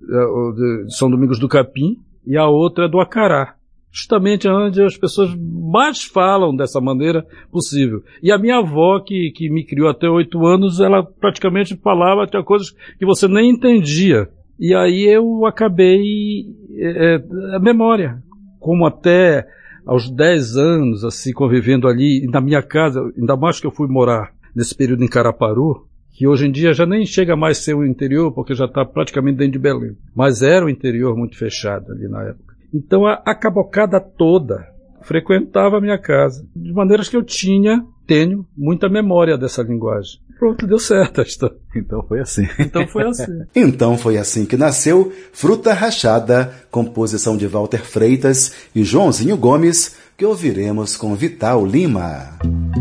de São Domingos do Capim e a outra é do Acará. Justamente onde as pessoas mais falam dessa maneira possível. E a minha avó, que, que me criou até oito anos, ela praticamente falava até coisas que você nem entendia. E aí eu acabei... É, a memória. Como até... aos dez anos, assim, convivendo ali, na minha casa, ainda mais que eu fui morar nesse período em Caraparu, que hoje em dia já nem chega mais a ser o interior, porque já está praticamente dentro de Belém. Mas era um interior muito fechado ali na época. Então a, a cabocada toda frequentava a minha casa, de maneiras que eu tinha, tenho, muita memória dessa linguagem. Pronto, deu certo a história. Então foi assim. Então foi assim. Então foi assim que nasceu Fruta Rachada, composição de Walter Freitas e Joãozinho Gomes, que ouviremos com Vital Lima.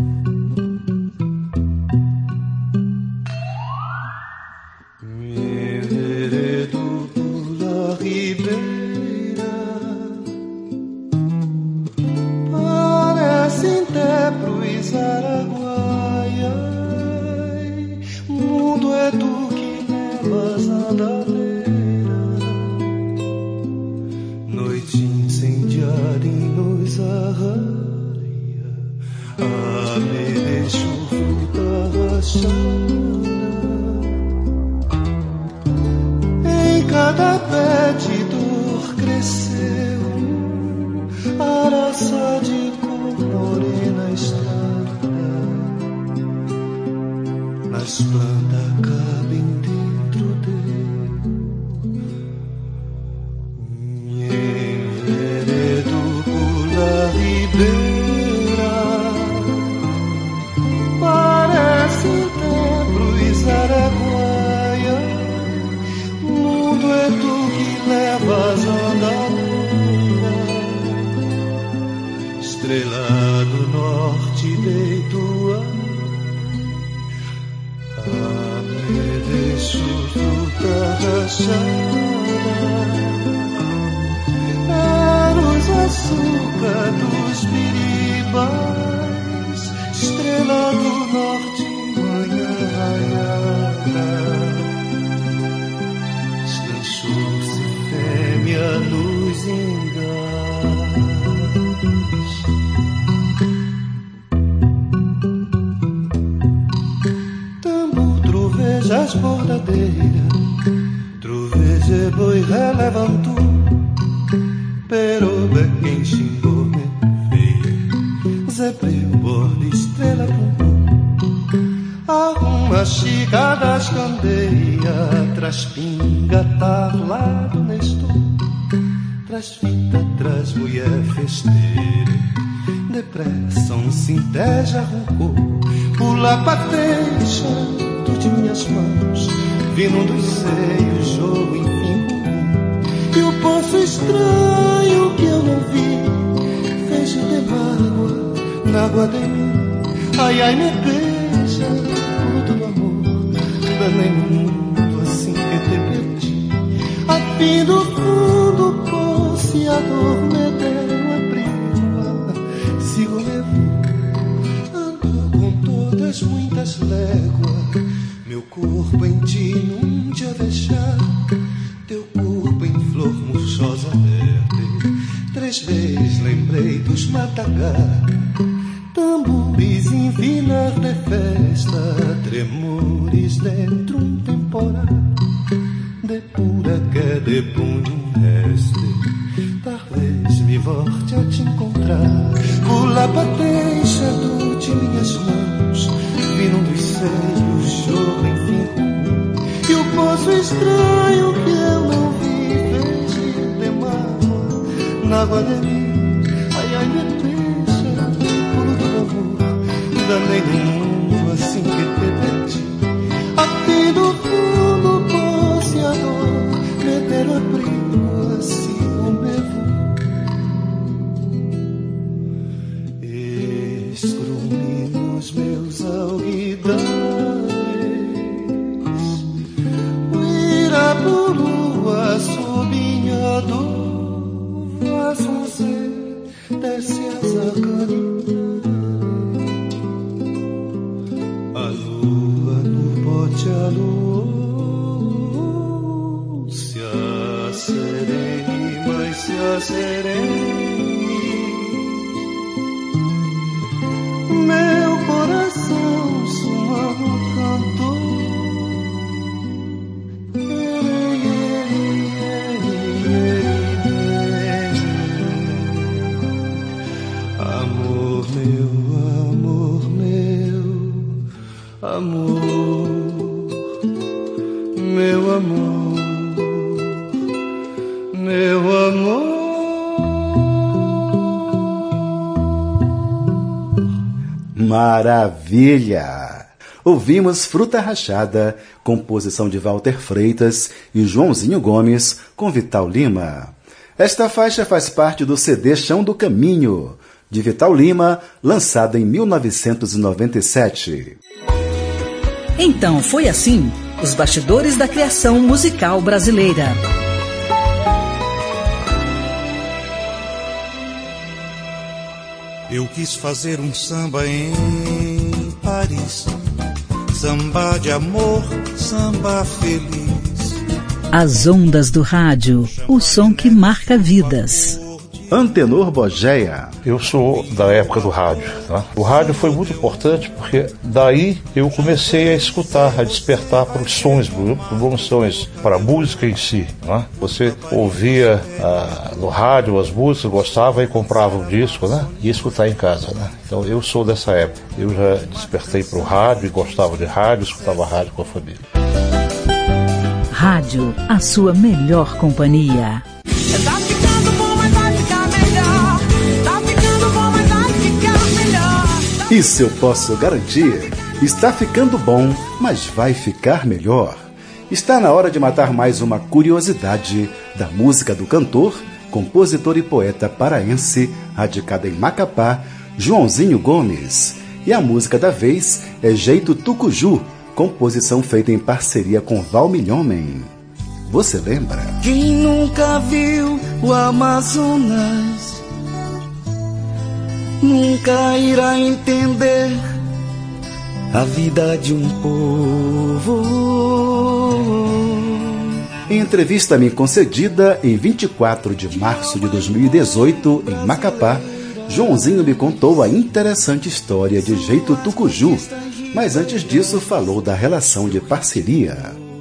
Em cada pé de dor cresceu araça de cor morena estrada. Nas plantas cabem dentro dele. Me enveredo por la ribeira, parece Templo e Zaraguaia. O mundo é tu que levas andadura, estrela do norte deito a me deixo fruta rachada. É luz açúcar dos biribais, estrela do norte, manhã raiada. Deslanchou-se fêmea nos engais. Tambor troveja as bordadeiras, de boi relevam tu, pero de quem xingou me veio, zebreu, borde, estrela, pum. Arruma chica das candeias, traz pinga, tablado nestor, traz fita, traz mulher festeira, depressão, cinteja, roncou, pula pra deixa de minhas mãos, vindo dos seios, jogo enfim ruim. E o poço estranho que eu não vi, fez de mágoa na água de mim. Ai, ai, me beija, fruto do amor, danei no mundo assim que te perdi. A fim do fundo, poço e a dor me deram a prima. Sigo meu, ando com todas muitas léguas, meu corpo em ti num dia deixar, teu corpo em flor murchosa verde. Três vezes lembrei dos matagá, tambores em vinar de festa, tremores dentro um temporal, de pura que de punho um reste. Talvez me volte a te encontrar, pula pra deixa do de minhas mãos, vindo dos seios, jogo enfim ruim. E o poço estranho que eu não vi, fez de mágoa na água de mim. Ai, ai, me deixa, pulo do amor, danei no mundo assim que te perdi. Aqui do fundo, poço e a dor, meter a prima, assim como eu vou. Escrume nos meus alguidares, Uirapurua, subinha do Vassunzé, desce as acaninas. A lua no bote, a lua se acerene, mas se acerene. Meu coração suma no canto, amor meu, amor meu, amor, meu amor, meu amor. Maravilha! Ouvimos Fruta Rachada, composição de Walter Freitas e Joãozinho Gomes, com Vital Lima. Esta faixa faz parte do C D Chão do Caminho, de Vital Lima, lançado em mil novecentos e noventa e sete. Então foi assim, os bastidores da criação musical brasileira. Eu quis fazer um samba em Paris, samba de amor, samba feliz. As ondas do rádio, o som que marca vidas. Antenor Bogéia. Eu sou da época do rádio, tá? O rádio foi muito importante porque daí eu comecei a escutar, a despertar para os sons, para bons sons, para a música em si, né? Você ouvia ah, no rádio as músicas, gostava e comprava um disco, né? E ia escutar em casa, né? Então eu sou dessa época. Eu já despertei para o rádio e gostava de rádio, escutava rádio com a família. Rádio, a sua melhor companhia. Tá ficando bom, mas vai ficar melhor. Tá ficando bom, mas vai ficar melhor. Isso eu posso garantir. Está ficando bom, mas vai ficar melhor. Está na hora de matar mais uma curiosidade da música do cantor, compositor e poeta paraense, radicado em Macapá, Joãozinho Gomes. E a música da vez é Jeito Tucuju, composição feita em parceria com Val Milhomem. Você lembra? Quem nunca viu o Amazonas nunca irá entender a vida de um povo. Em entrevista me concedida em vinte e quatro de março de dois mil e dezoito, em Macapá, Joãozinho me contou a interessante história de Jeito Tucuju, mas antes disso falou da relação de parceria.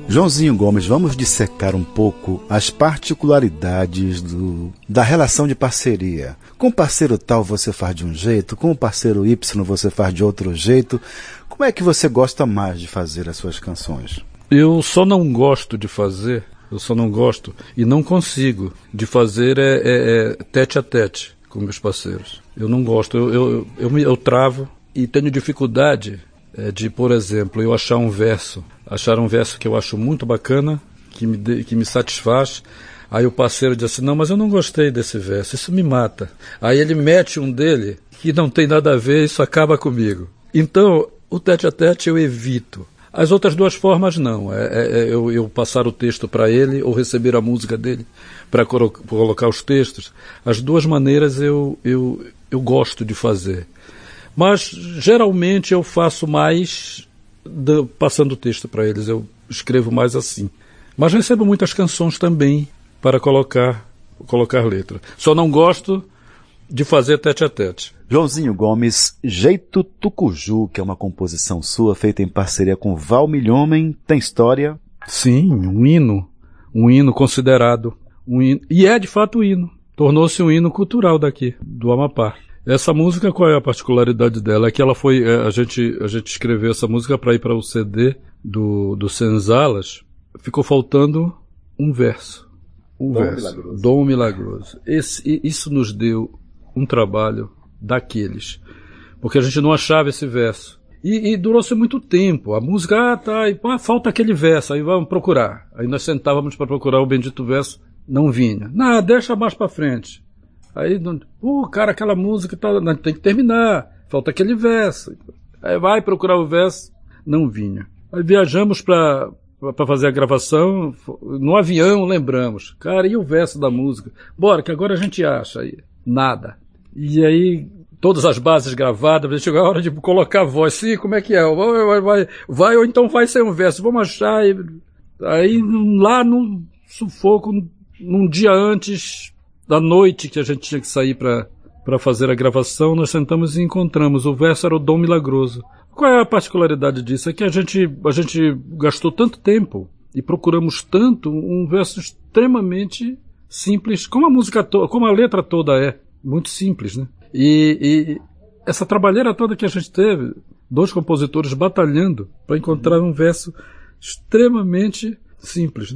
Joãozinho Gomes, vamos dissecar um pouco as particularidades do, da relação de parceria. Com o parceiro tal você faz de um jeito, com o parceiro Y você faz de outro jeito. Como é que você gosta mais de fazer as suas canções? Eu só não gosto de fazer, eu só não gosto e não consigo de fazer é, é, é tete a tete com meus parceiros. Eu não gosto, eu, eu, eu, eu, eu travo e tenho dificuldade é, de, por exemplo, eu achar um verso, achar um verso que eu acho muito bacana, que me, de, que me satisfaz. Aí o parceiro diz assim, não, mas eu não gostei desse verso, isso me mata. Aí ele mete um dele que não tem nada a ver, isso acaba comigo. Então, o tete a tete eu evito. As outras duas formas não, é, é, é eu, eu passar o texto para ele ou receber a música dele para colo- colocar os textos. As duas maneiras eu, eu, eu gosto de fazer. Mas geralmente eu faço mais de, passando o texto para eles, eu escrevo mais assim. Mas recebo muitas canções também para colocar, colocar letra. Só não gosto de fazer tete a tete. Joãozinho Gomes, Jeito Tucuju, que é uma composição sua feita em parceria com Val Milhomem, tem história? Sim, um hino, um hino considerado, um hino, e é de fato um hino, tornou-se um hino cultural daqui, do Amapá. Essa música, qual é a particularidade dela? É que ela foi, a gente, a gente escreveu essa música para ir para o C D do, do Senzalas, ficou faltando um verso, um Dom verso, Milagroso. Dom Milagroso. Esse, isso nos deu um trabalho daqueles, porque a gente não achava esse verso. E, e durou-se muito tempo. A música, ah, tá, e, pá, falta aquele verso, aí vamos procurar. Aí nós sentávamos para procurar o bendito verso, não vinha. Não, deixa mais para frente. Aí, pô, cara, aquela música tá, não, tem que terminar, falta aquele verso. Aí vai procurar o verso, não vinha. Aí viajamos para para fazer a gravação, no avião lembramos, cara, e o verso da música? Bora, que agora a gente acha aí. Nada. E aí, todas as bases gravadas, chegou a hora de colocar a voz. Sim, como é que é? Vai, vai, vai, vai ou então vai ser um verso. Vamos achar. E, aí, lá no sufoco, num dia antes da noite que a gente tinha que sair para para fazer a gravação, nós sentamos e encontramos. O verso era o Dom Milagroso. Qual é a particularidade disso? É que a gente, a gente gastou tanto tempo e procuramos tanto um verso extremamente simples, como a música toda, como a letra toda é, muito simples, né? E, e essa trabalheira toda que a gente teve, dois compositores batalhando para encontrar um verso extremamente simples, né?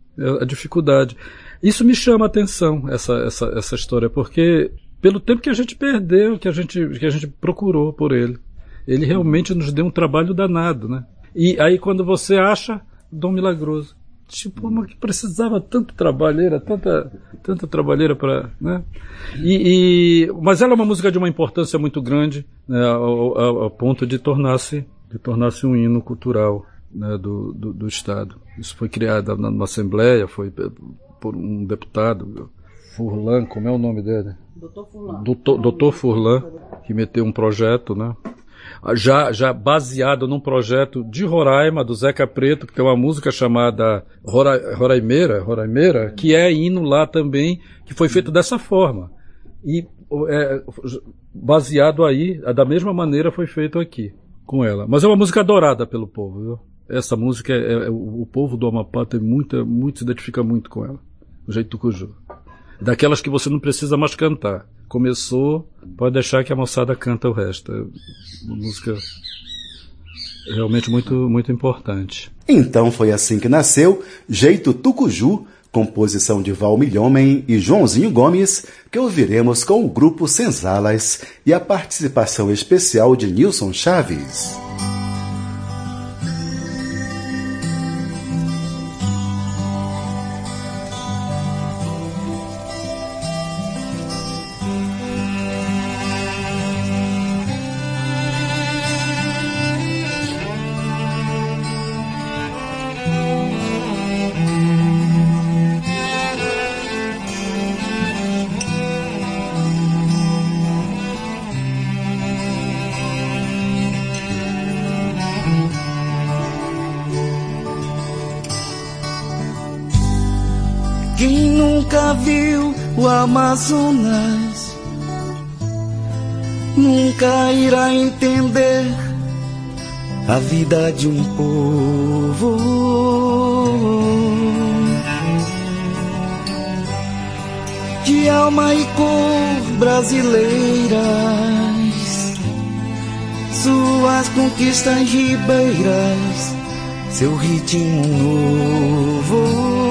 A dificuldade. Isso me chama a atenção, essa, essa, essa história, porque pelo tempo que a gente perdeu, que a gente, que a gente procurou por ele, ele realmente nos deu um trabalho danado, né? E aí quando você acha, Dom Milagroso. Tipo, mas que precisava tanto trabalheira, tanta, tanta trabalheira para, né? E, e, mas ela é uma música de uma importância muito grande, né, ao, ao, ao ponto de tornar-se, de tornar-se um hino cultural, né, do, do, do Estado. Isso foi criado na, na Assembleia, foi por um deputado, Furlan, como é o nome dele? doutor Furlan. doutor, doutor Furlan, que meteu um projeto, né? Já, já baseado num projeto de Roraima, do Zeca Preto, que tem uma música chamada Rora, Roraimeira, Roraimeira, que é hino lá também, que foi feito dessa forma. E é, baseado aí, da mesma maneira foi feito aqui, com ela. Mas é uma música adorada pelo povo, viu? Essa música, é, é, o povo do Amapá tem muita, muito, se identifica muito com ela, o jeito tucuju. Daquelas que você não precisa mais cantar. Começou, pode deixar que a moçada canta o resto. É uma música realmente muito, muito importante. Então foi assim que nasceu Jeito Tucuju, composição de Val Milhomem e Joãozinho Gomes, que ouviremos com o grupo Senzalas e a participação especial de Nilson Chaves. Quem nunca viu o Amazonas nunca irá entender a vida de um povo. De alma e cor brasileiras, suas conquistas ribeiras, seu ritmo novo.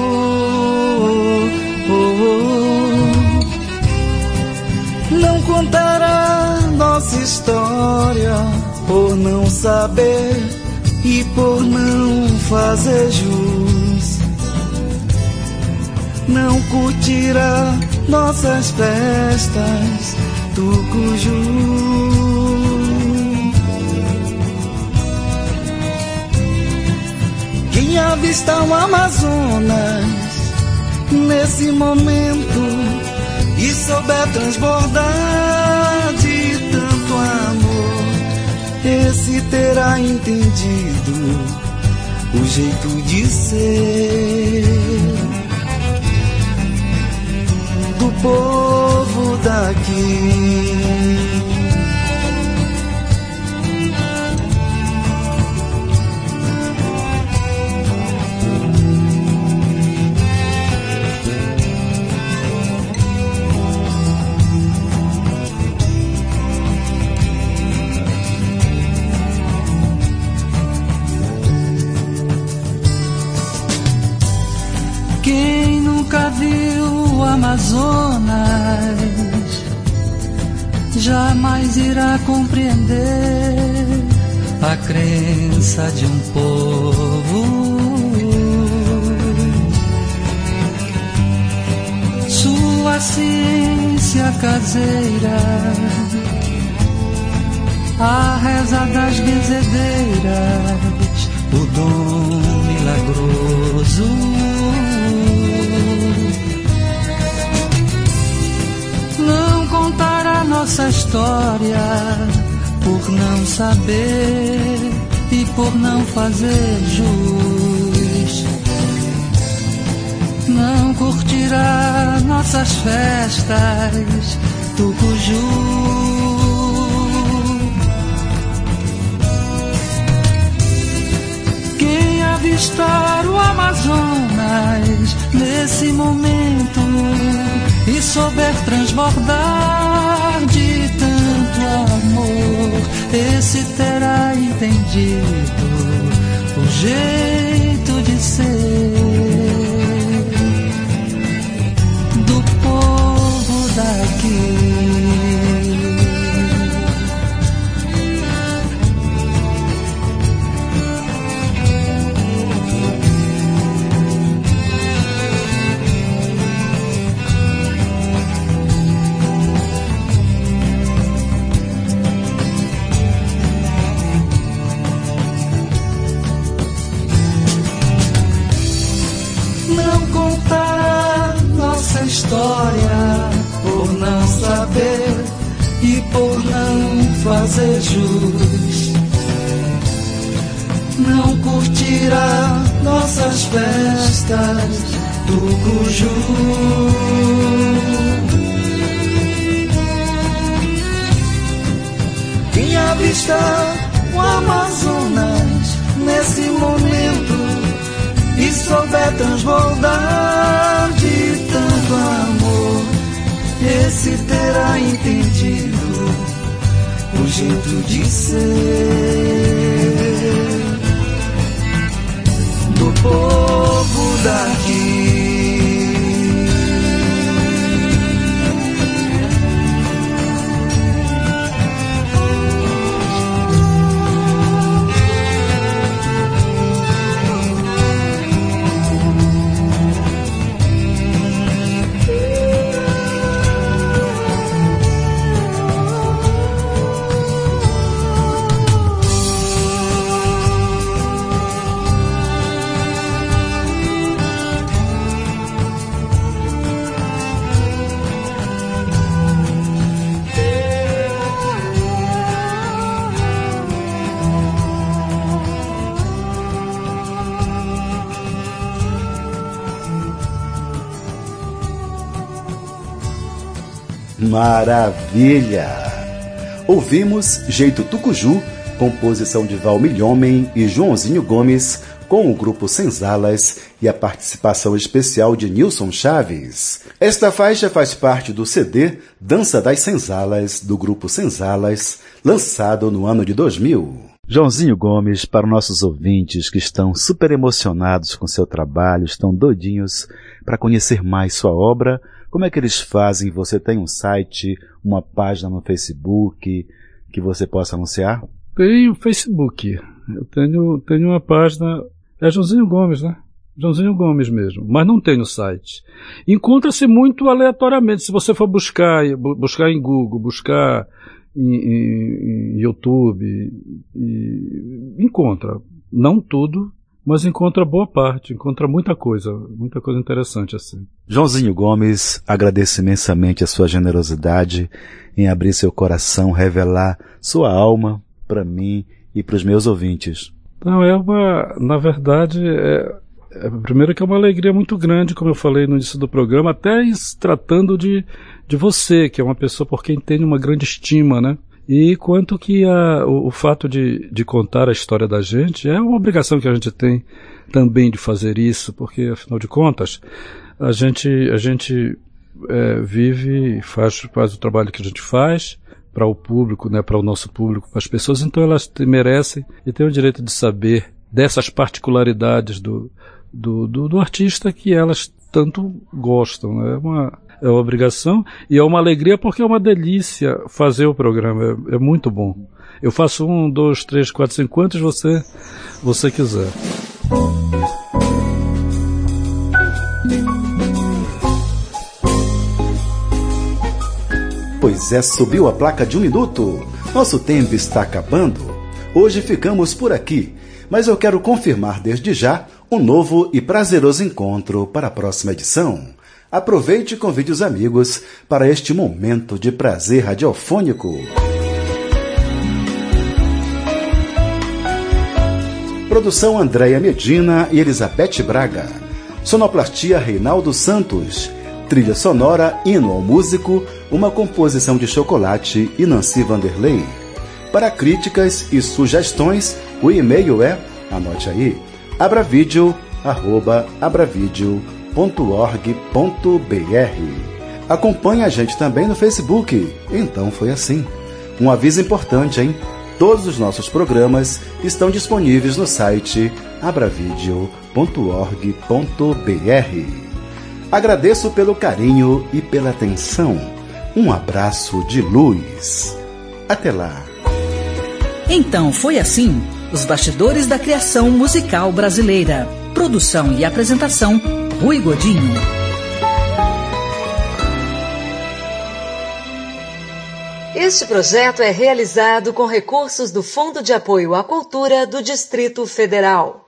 Não contará nossa história por não saber e por não fazer jus. Não curtirá nossas festas, Tucuju. Quem avista o Amazonas nesse momento e souber transbordar de tanto amor, esse terá entendido o jeito de ser do povo daqui. Quem nunca viu o Amazonas jamais irá compreender a crença de um povo. Sua ciência caseira, a reza das benzedeiras, o dom milagroso. Não contar a nossa história por não saber e por não fazer jus. Não curtirá nossas festas, Tucuju. Quem avistar o Amazonas nesse momento e souber transbordar de tanto amor, esse terá entendido o jeito de ser do povo daqui. História por não saber e por não fazer jus. Não curtirá nossas festas, Tucuju. Quem avistar o Amazonas nesse momento e souber transbordar de tanto amor, esse terá entendido o jeito de ser do povo daqui. Maravilha! Ouvimos Jeito Tucuju composição de Val Milhomem e Joãozinho Gomes, com o grupo Senzalas e a participação especial de Nilson Chaves. Esta faixa faz parte do C D Dança das Senzalas, do grupo Senzalas, lançado no ano de dois mil. Joãozinho Gomes, para nossos ouvintes que estão super emocionados com seu trabalho, estão doidinhos para conhecer mais sua obra, como é que eles fazem? Você tem um site, uma página no Facebook que você possa anunciar? Tem o Facebook. Eu tenho, tenho uma página... É Joãozinho Gomes, né? Joãozinho Gomes mesmo. Mas não tem no site. Encontra-se muito aleatoriamente. Se você for buscar, buscar em Google, buscar em, em, em YouTube, e, encontra. Não tudo, mas encontra boa parte. Encontra muita coisa. Muita coisa interessante assim. Joãozinho Gomes, agradeço imensamente a sua generosidade em abrir seu coração, revelar sua alma para mim e para os meus ouvintes. Não, é uma, na verdade, é, é, primeiro que é uma alegria muito grande, como eu falei no início do programa, até se tratando de, de você, que é uma pessoa por quem tenho uma grande estima, né? E quanto que a, o, o fato de, de contar a história da gente é uma obrigação que a gente tem também de fazer isso, porque, afinal de contas, a gente, a gente é, vive e faz, faz o trabalho que a gente faz, para o público, né, para o nosso público, para as pessoas, então elas merecem e têm o direito de saber dessas particularidades do, do, do, do artista que elas tanto gostam. Né? É uma, é uma obrigação e é uma alegria porque é uma delícia fazer o programa, é, é muito bom. Eu faço um, dois, três, quatro, cinco, quantos você, você quiser. Pois é, subiu a placa de um minuto. Nosso tempo está acabando. Hoje ficamos por aqui, mas eu quero confirmar desde já um novo e prazeroso encontro para a próxima edição. Aproveite e convide os amigos para este momento de prazer radiofônico. Produção Andréia Medina e Elizabeth Braga. Sonoplastia Reinaldo Santos. Trilha sonora Hino ao Músico, uma composição de Chocolate e Nancy Vanderlei. Para críticas e sugestões, o e-mail é, anote aí, abravideo arroba abravideo ponto org ponto br. Acompanhe a gente também no Facebook. Então foi assim. Um aviso importante, hein? Todos os nossos programas estão disponíveis no site abravideo ponto org ponto br. Agradeço pelo carinho e pela atenção. Um abraço de luz. Até lá. Então foi assim, os bastidores da criação musical brasileira. Produção e apresentação, Rui Godinho. Este projeto é realizado com recursos do Fundo de Apoio à Cultura do Distrito Federal.